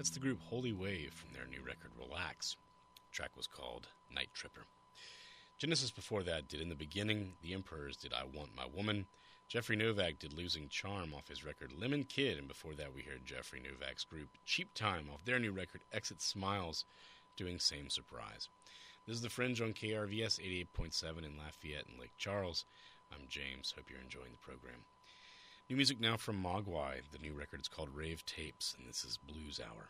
That's the group Holy Wave from their new record Relax. The track was called Night Tripper. Genesis before that did In the Beginning. The Emperors did I Want My Woman. Jeffrey Novak did Losing Charm off his record Lemon Kid, and before that we heard Jeffrey Novak's group Cheap Time off their new record Exit Smiles doing Same Surprise. This is The Fringe on KRVS 88.7 in Lafayette and Lake Charles. I'm James. Hope you're enjoying the program. New music now from Mogwai. The new record is called Rave Tapes, and this is Blues Hour.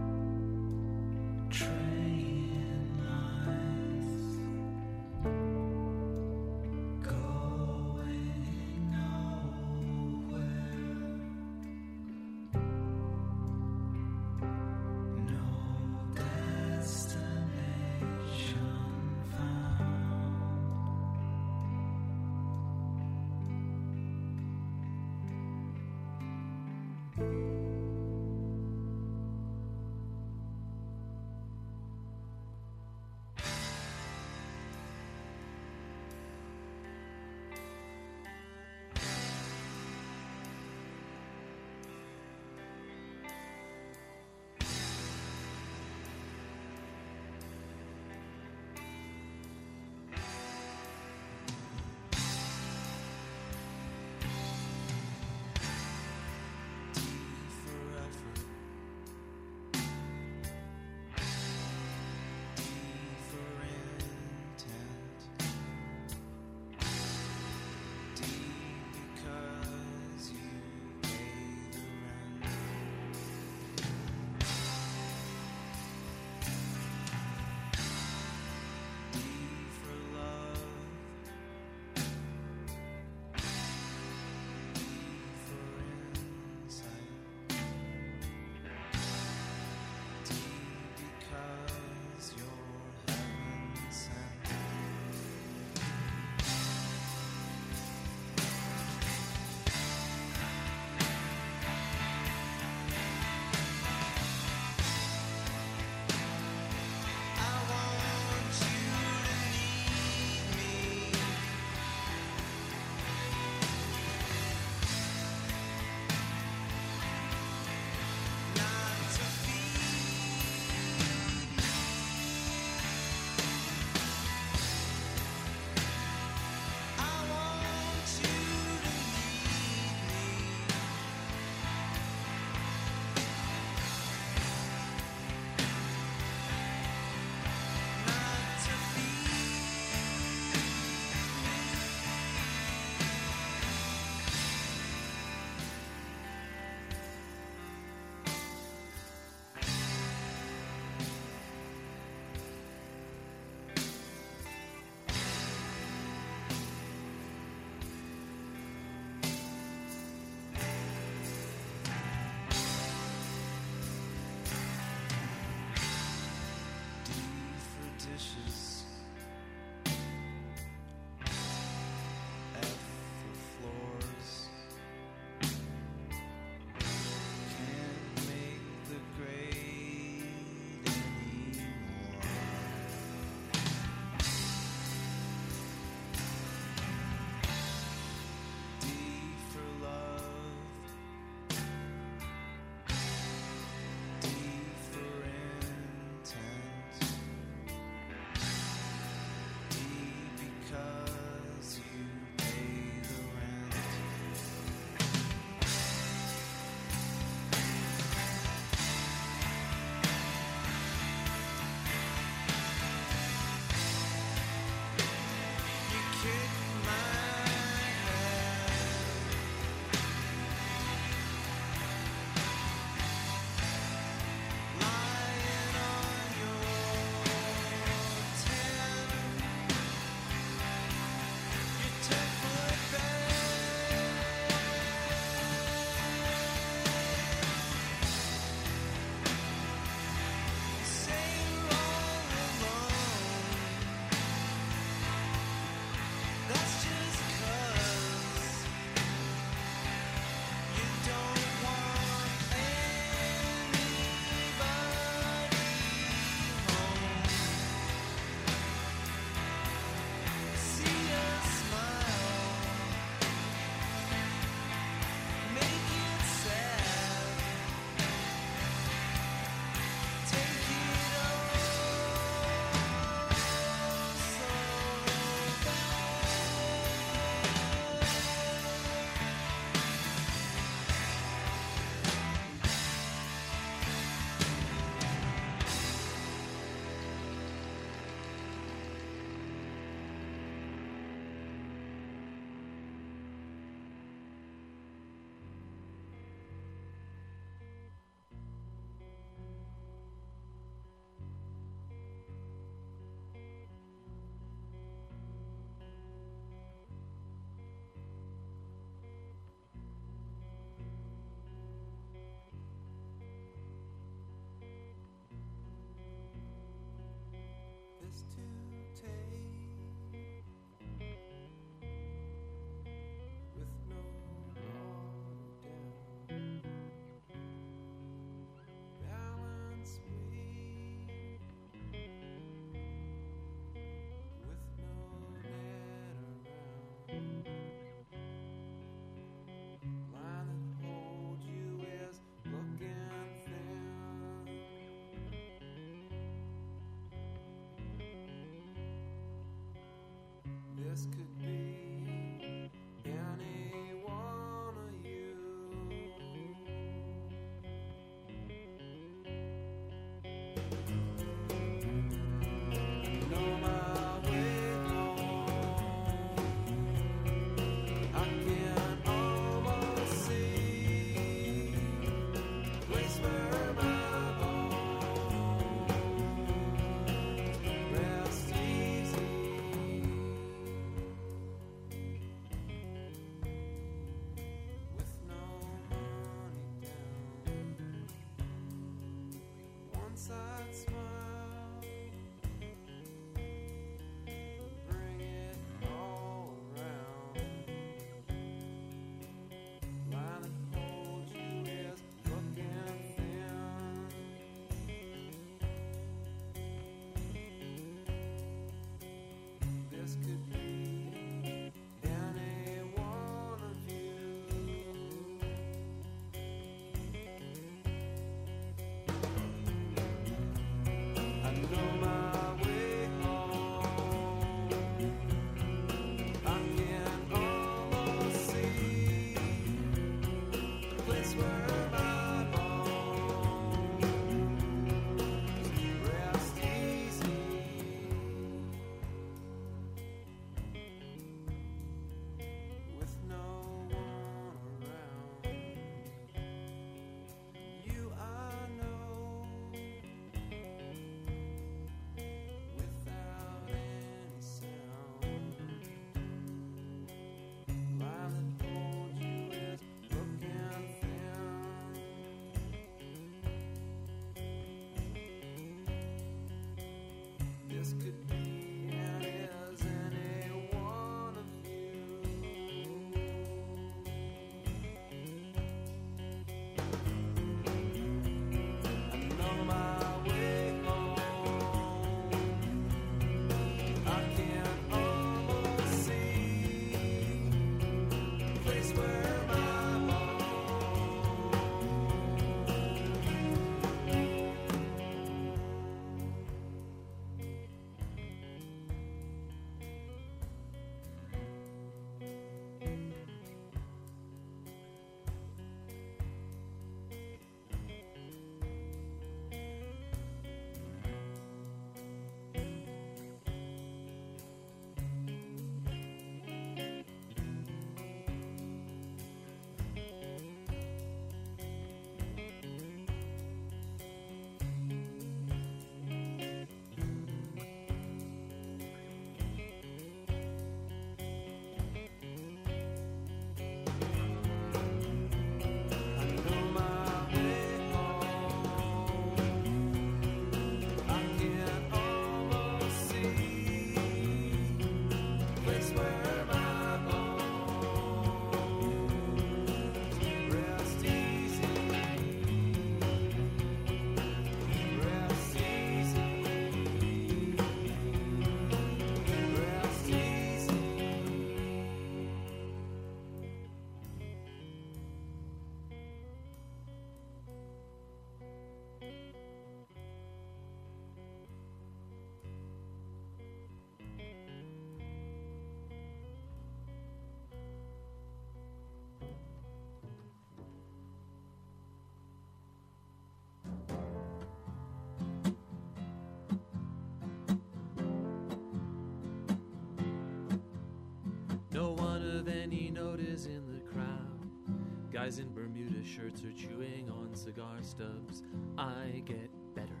No one of any note is in the crowd. Guys in Bermuda shirts are chewing on cigar stubs. I get better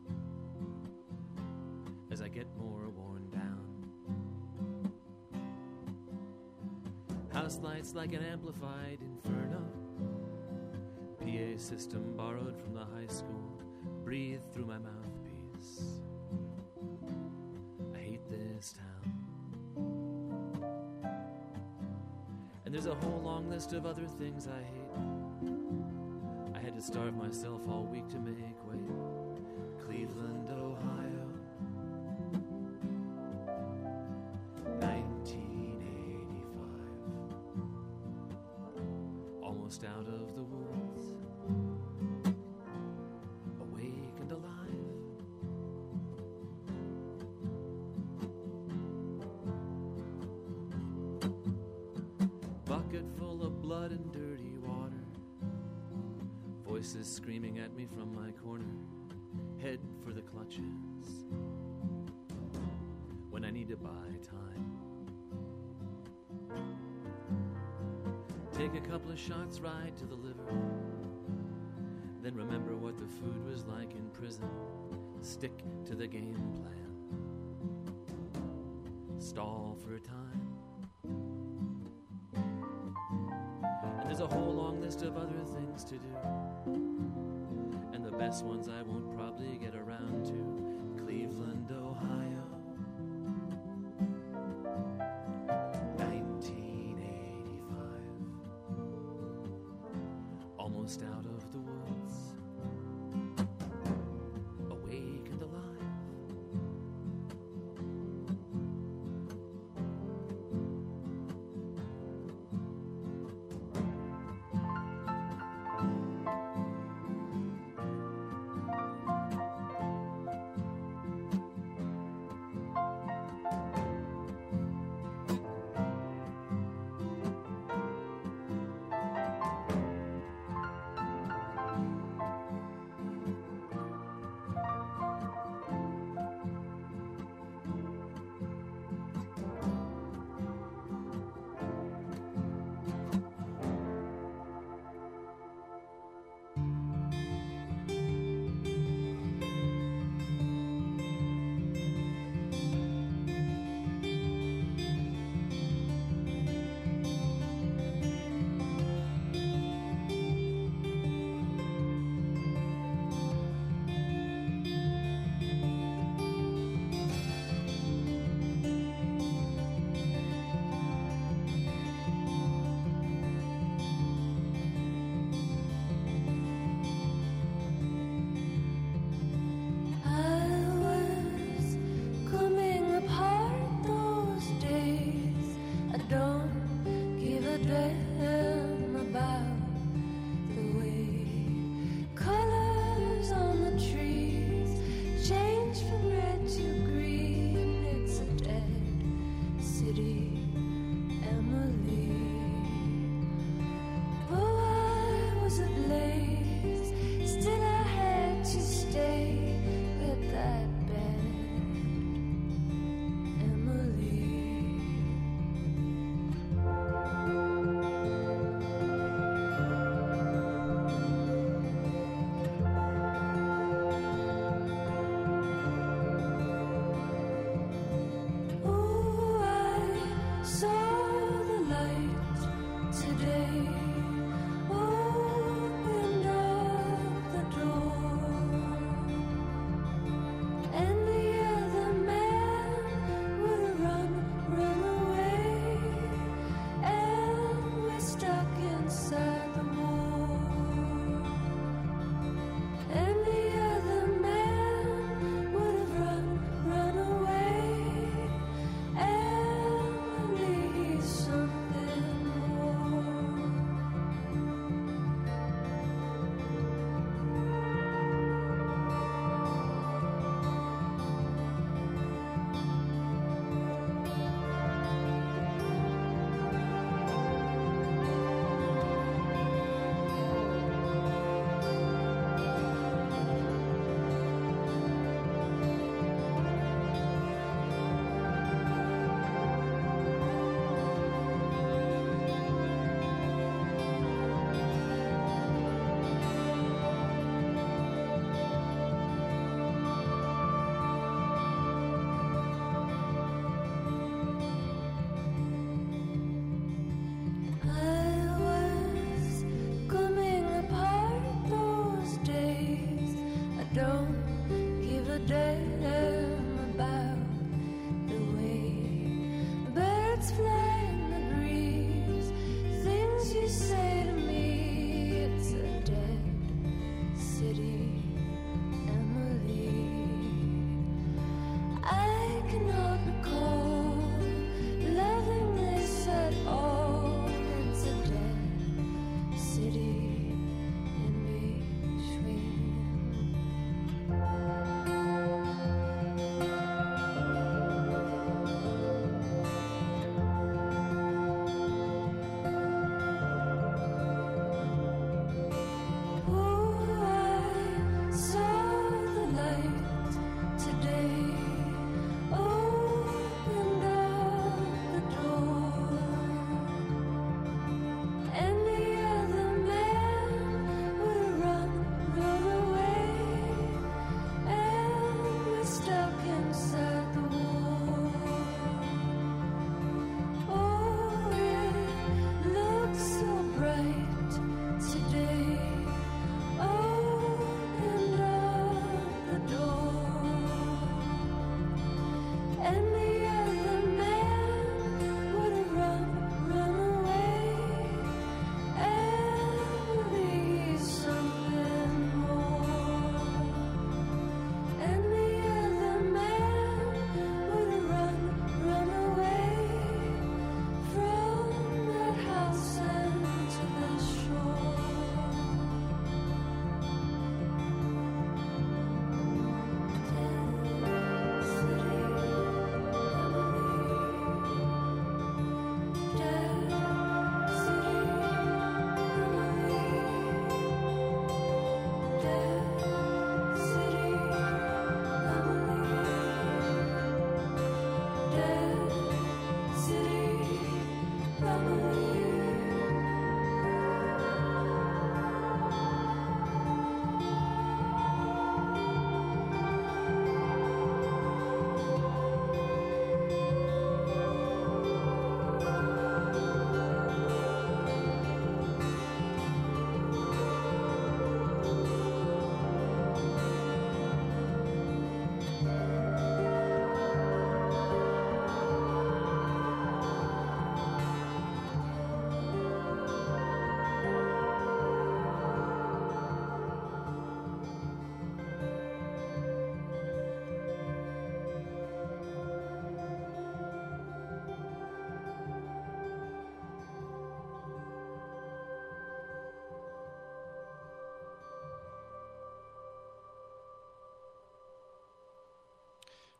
as I get more worn down. House lights like an amplified inferno. PA system borrowed from the high school. Breathe through my mouthpiece. I hate this town. And there's a whole long list of other things I hate. I had to starve myself all week to make weight. Cleveland, Ohio, 1985. Almost out of the woods, awake and alive. Bucket full of blood and dirty water. Voices screaming at me from my corner. Head for the clutches when I need to buy time. Take a couple of shots right to the liver. Then remember what the food was like in prison. Stick to the game plan. Stall for time. And there's a whole long list of other things to do. And the best ones I won't probably get around to. almost out of the woods, awake and alive.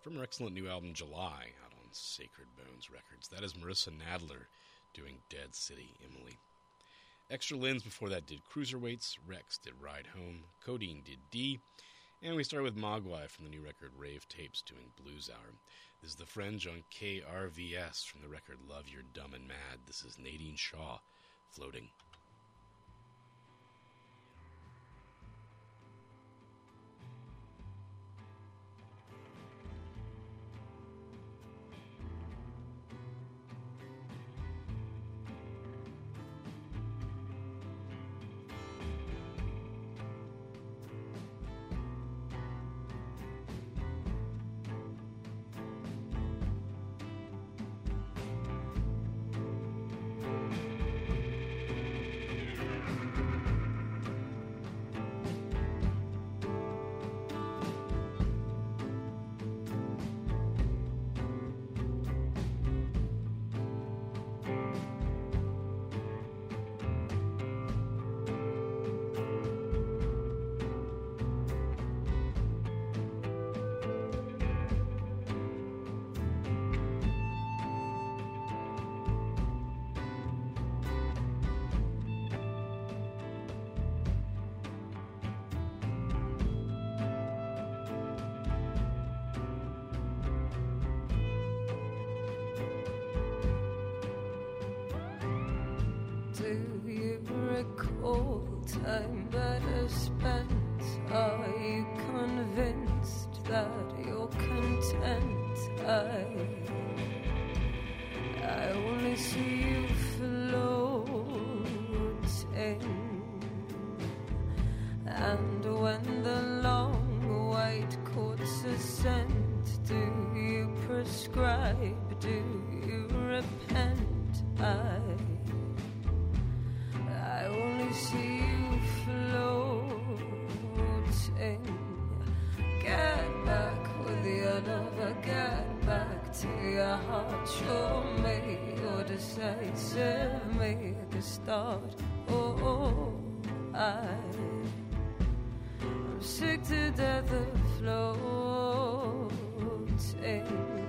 From her excellent new album July, out on Sacred Bones Records. That is Marissa Nadler doing Dead City Emily. Extra Lens before that did Cruiserweights, Rex did Ride Home, Codeine did D, and we started with Mogwai from the new record Rave Tapes doing Blues Hour. This is The Fringe on KRVS from the record Love You're Dumb and Mad. This is Nadine Shaw, Floating. Do you recall time better spent? Are you convinced that you're content? I only see you floating, and when the long white courts ascend, do you prescribe? Do you repent? I only see you floating. Get back with your lover, get back to your heart. Show me you're decisive, make a start. I'm sick to death of floating.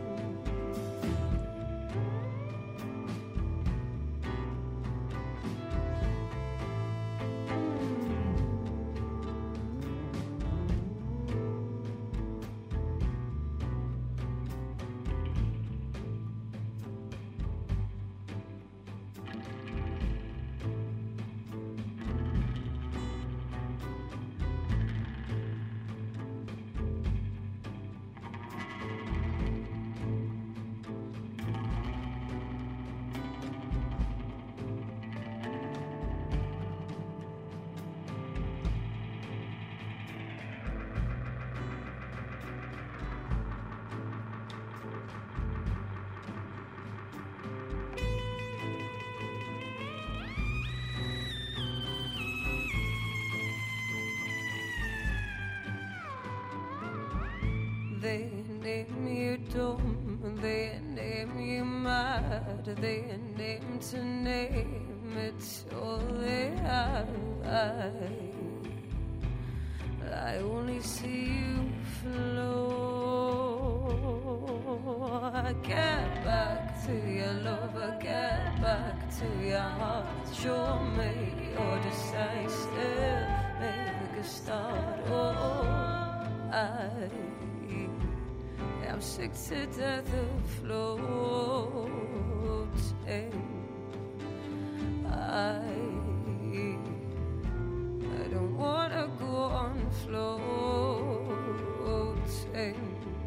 They name you dumb, they name you mad, they name to name, it's all they have. I only see you float. Get back to your lover, get back to your heart. Show me you're decisive, make a start. I'm sick to death of floating. I don't wanna go on floating.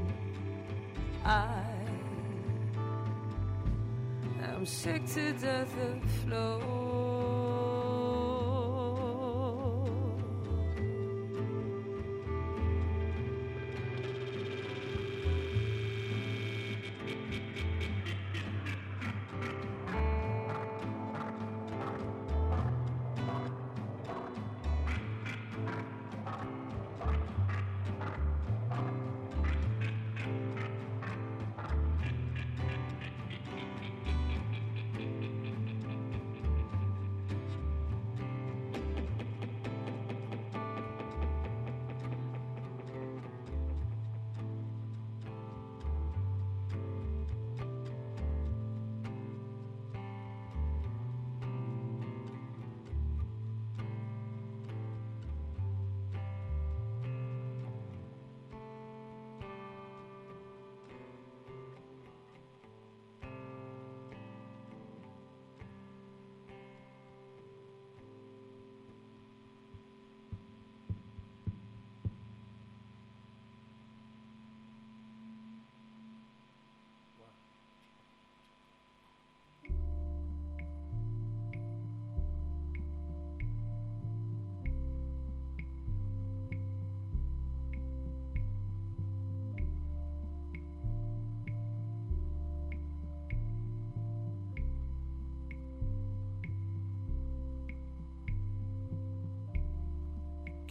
I'm sick to death of floating.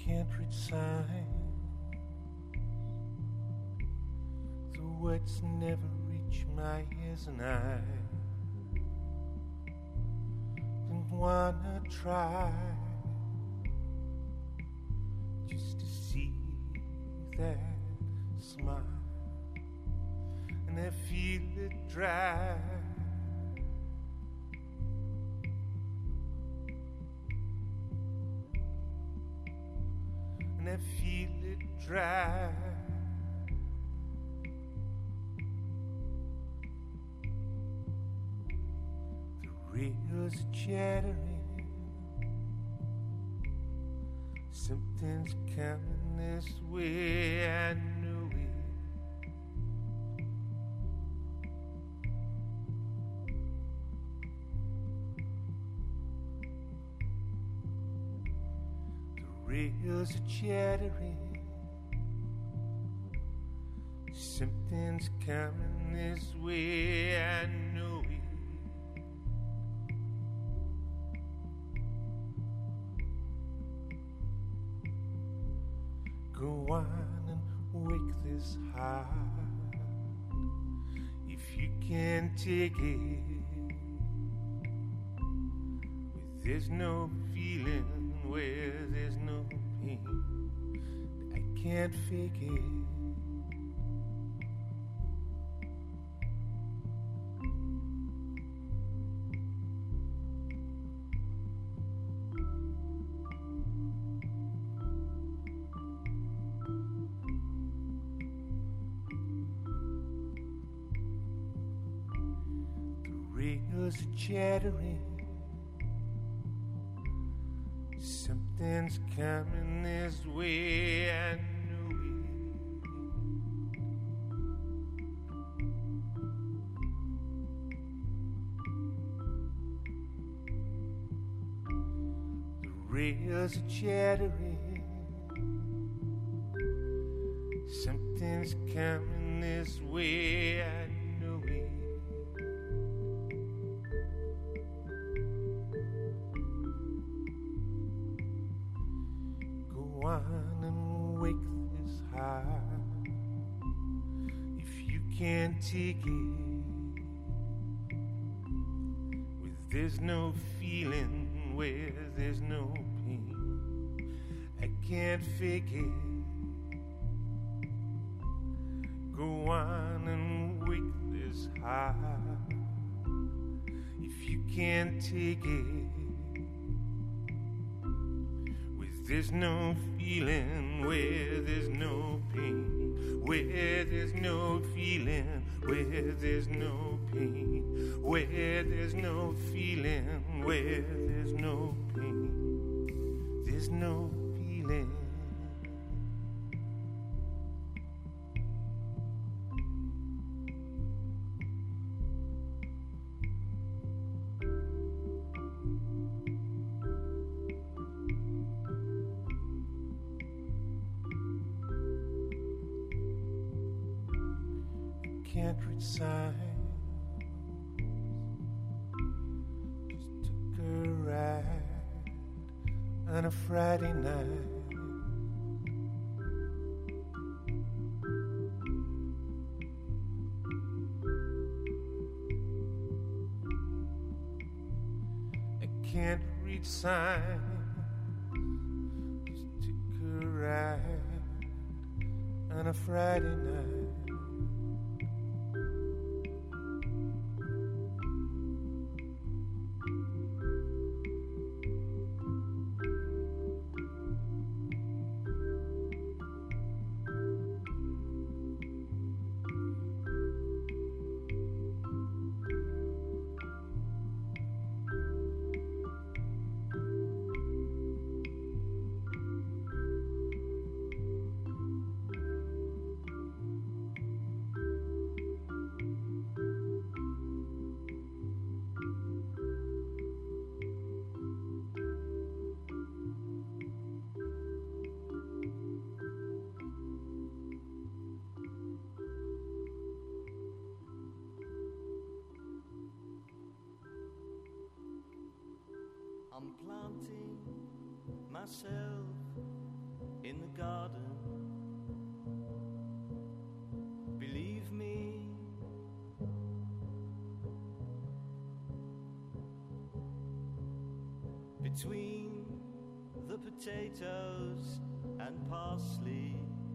can't read signs. The words never reach my ears, and I don't wanna try just to see that smile, and I feel it dry. And I feel it dry. The rails are chattering. Something's coming this way, I know it. Rails are chattering. Something's coming this way, I know it. Go on and wake this heart if you can take it. There's no feeling where there's no pain. I can't fake it. The rails are chattering. Something's coming this way, I know it. The rails are chattering. Something's coming this way, I know it. On and wake this heart if you can't take it. With there's no feeling where there's no pain, I can't fake it. Go on and wake this heart if you can't take it. There's no feeling where there's no pain, where there's no feeling, where there's no pain, where there's no feeling, where there's no pain, there's no feeling. Can't read signs. Just took a ride on a Friday night. I can't read signs. Just took a ride on a Friday night. I'm planting myself in the garden. Believe me, between the potatoes and parsley.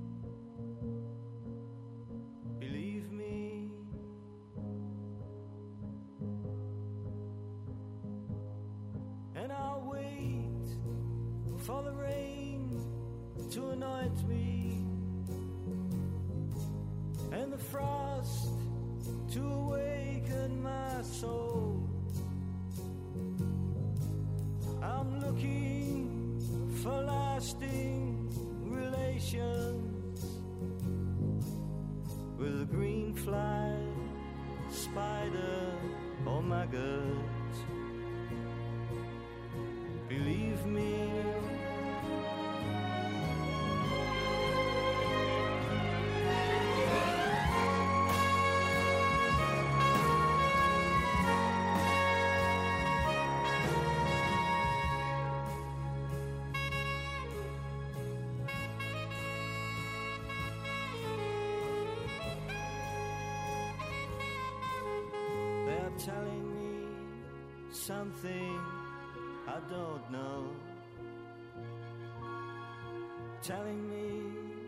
Believe me, and I'll wait for the rain to anoint me, and the frost to awaken my soul. I'm looking for lasting relations with a green fly, spider or maggot. Believe me, they're telling me something I don't know. Telling me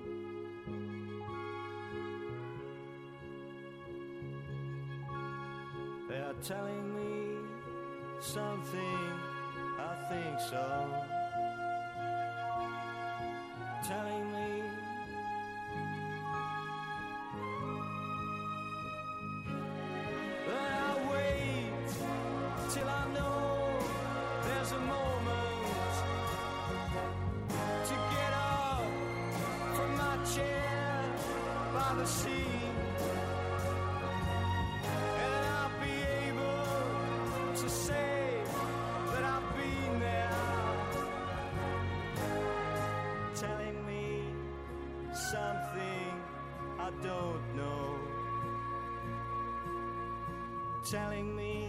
they are telling me something I think so. Telling me that I wait till I know there's a moment to get up from my chair by the sea, and I'll be able to say that I've been there. Telling me something I don't know. Telling me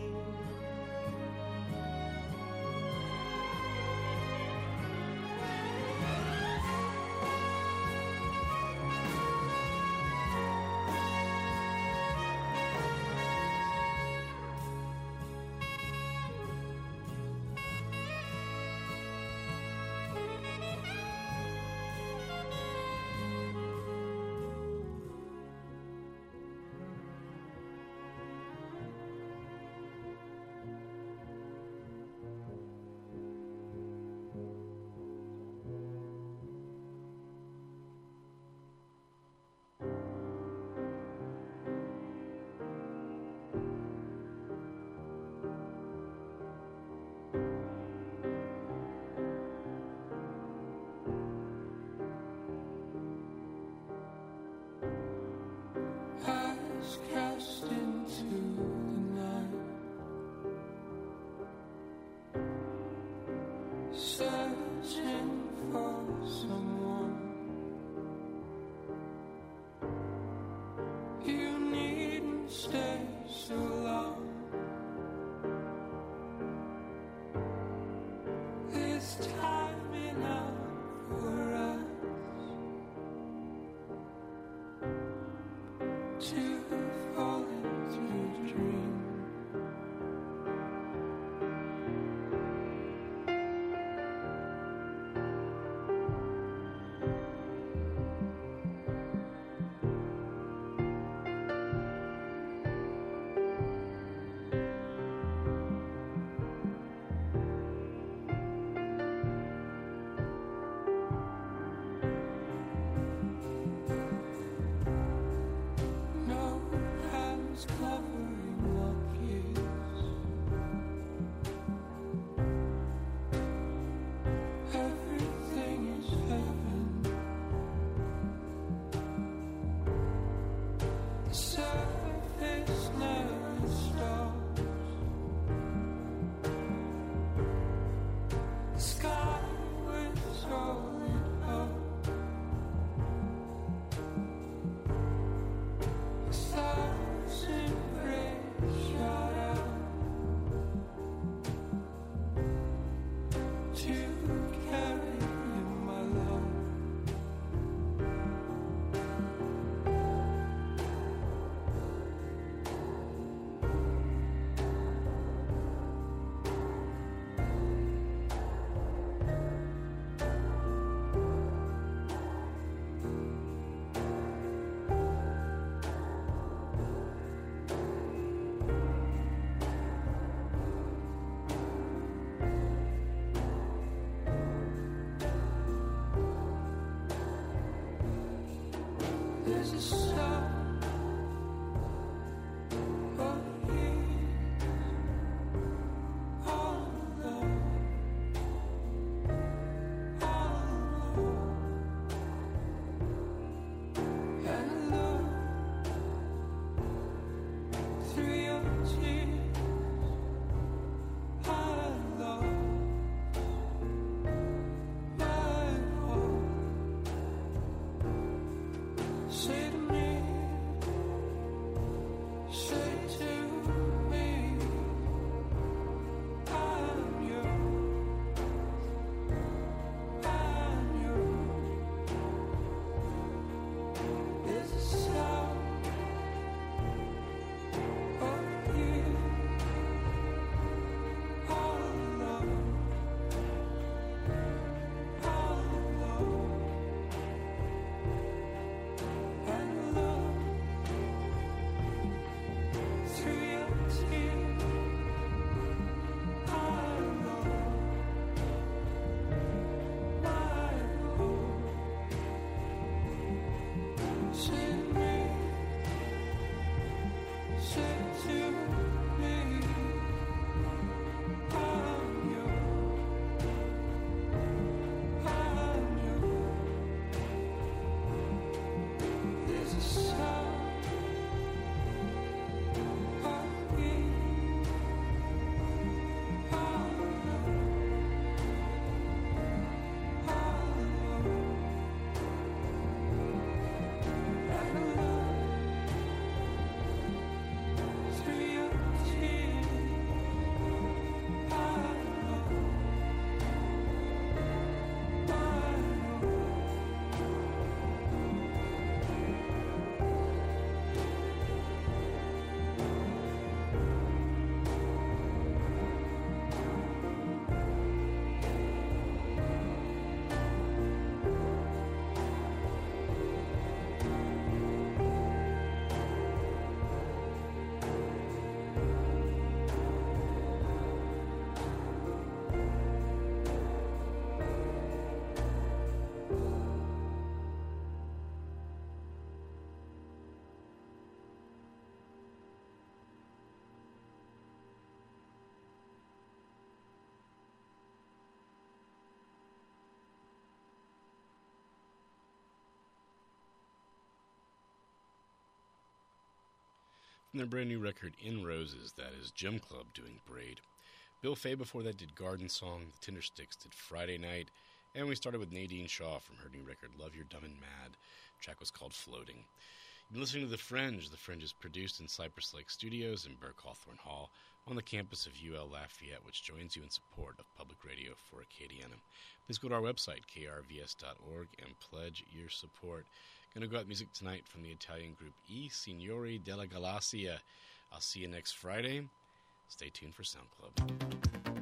From their brand new record, In Roses, that is Gym Club doing Braid. Bill Fay before that did Garden Song, the Tindersticks did Friday Night, and we started with Nadine Shaw from her new record, Love You're Dumb and Mad. The track was called Floating. You've been listening to The Fringe. The Fringe is produced in Cypress Lake Studios in Burke Hawthorne Hall on the campus of UL Lafayette, which joins you in support of public radio for Acadiana. Please go to our website, krvs.org, and pledge your support. Gonna go out with music tonight from the Italian group I Signori della Galassia. I'll see you next Friday. Stay tuned for Sound Club.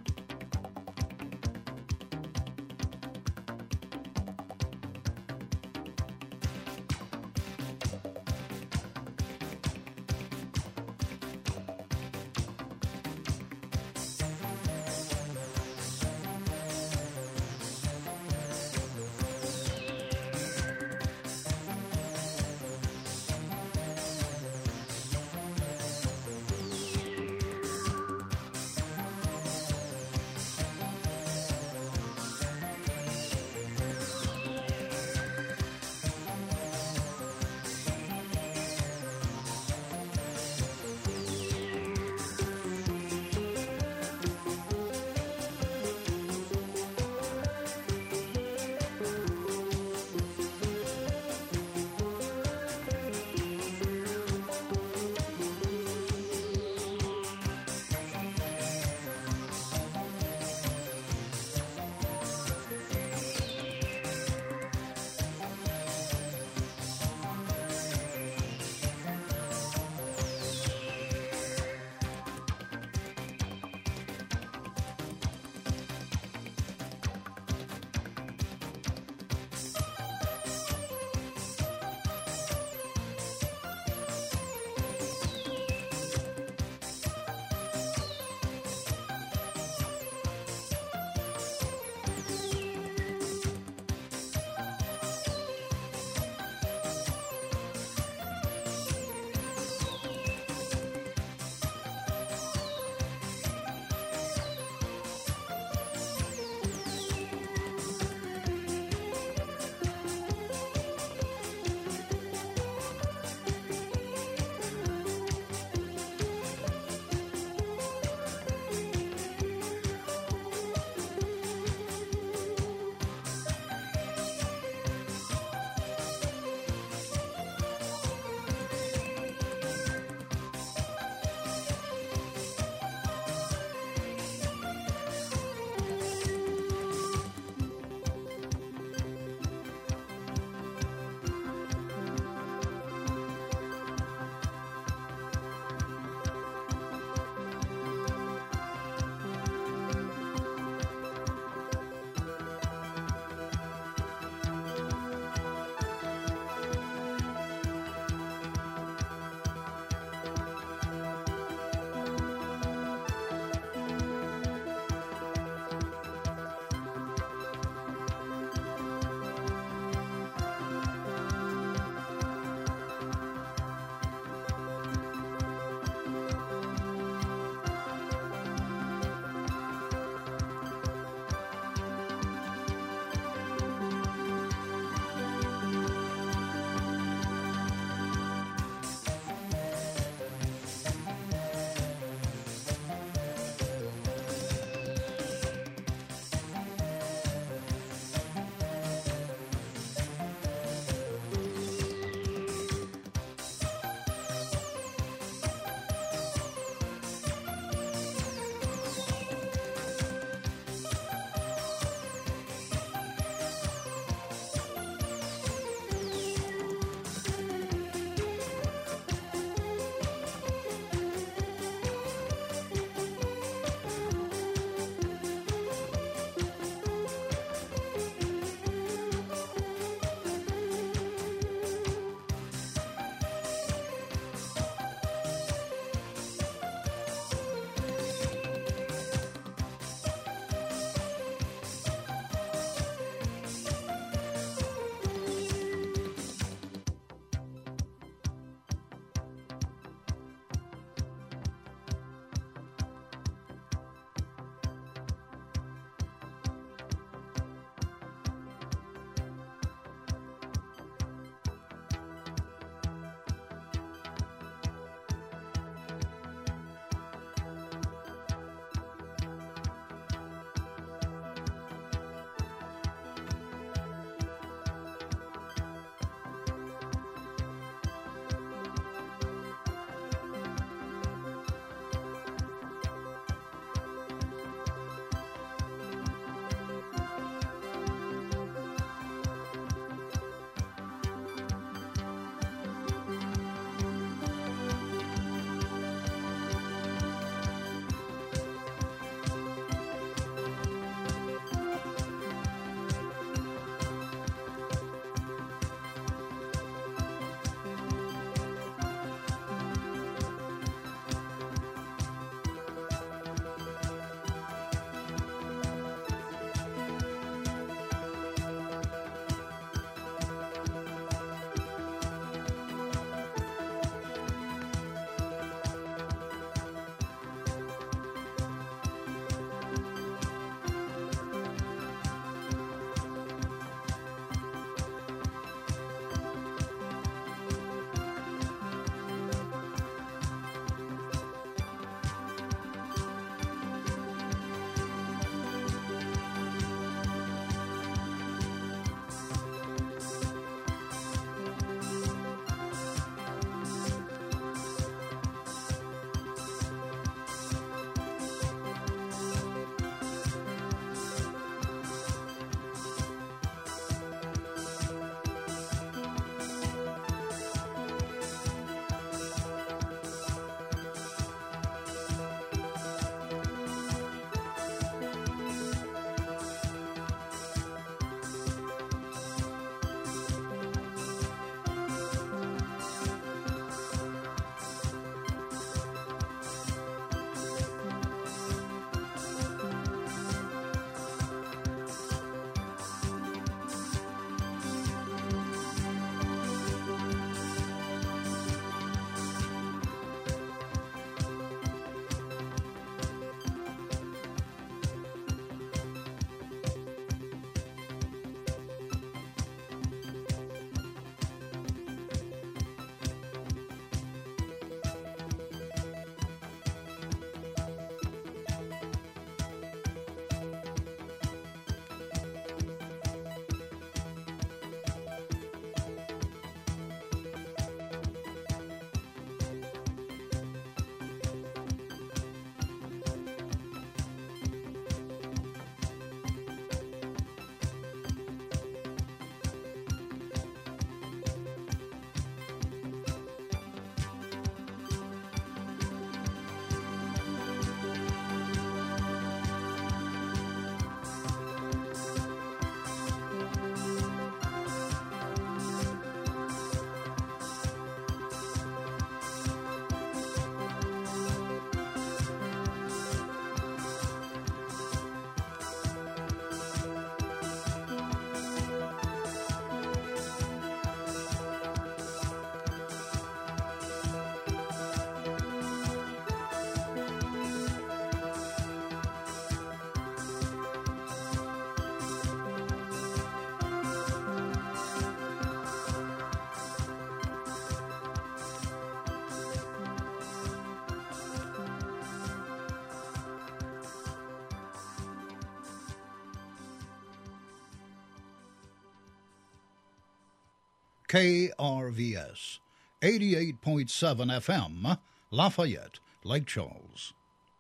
KRVS, 88.7 FM, Lafayette, Lake Charles.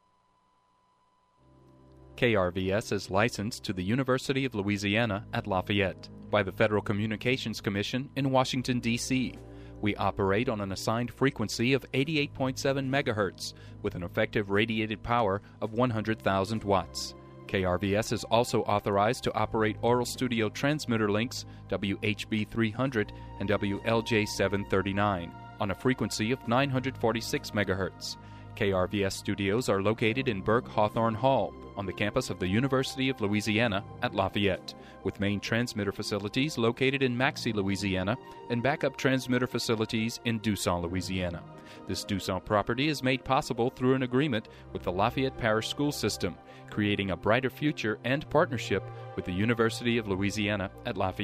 KRVS is licensed to the University of Louisiana at Lafayette by the Federal Communications Commission in Washington, D.C. We operate on an assigned frequency of 88.7 megahertz with an effective radiated power of 100,000 watts. KRVS is also authorized to operate Oral Studio transmitter links WHB 300 and WLJ 739 on a frequency of 946 megahertz. KRVS studios are located in Burke Hawthorne Hall on the campus of the University of Louisiana at Lafayette, with main transmitter facilities located in Maxey, Louisiana, and backup transmitter facilities in Dusson, Louisiana. This Dusson property is made possible through an agreement with the Lafayette Parish School System, creating a brighter future and partnership with the University of Louisiana at Lafayette.